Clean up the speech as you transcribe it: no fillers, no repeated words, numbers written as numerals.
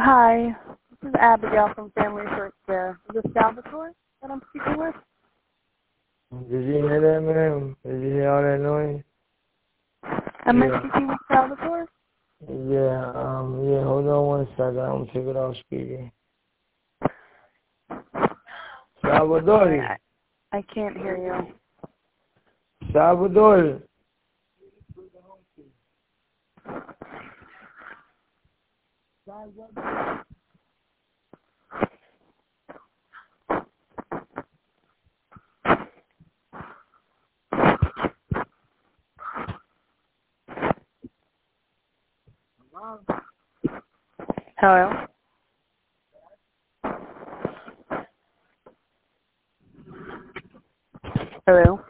Hi, this is Abigail from Family Search Care. Is this Salvatore that I'm speaking with? Did you hear that, ma'am? Did you hear all that noise? Am I speaking with Salvatore? Yeah, hold on 1 second. I'm gonna take it off speaker. Salvatore. I can't hear you. Salvatore. Hello? Hello?